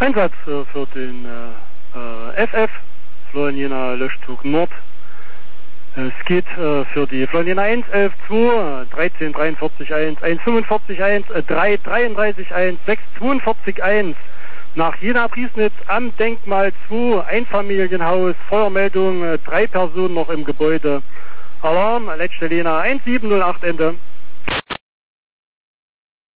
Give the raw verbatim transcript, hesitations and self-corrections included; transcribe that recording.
Einsatz äh, für den äh, F F, Florian Löschzug Nord. Es geht äh, für die Florian eins, elf, zwei, dreizehn, dreiundvierzig, eins, eins, fünfundvierzig, eins, äh, drei, dreiunddreißig, eins, sechs, zweiundvierzig, eins. Nach Jena Priesnitz am Denkmal zwei, Einfamilienhaus, Feuermeldung, äh, drei Personen noch im Gebäude. Alarm, letzte Lena eins sieben null acht, Ende.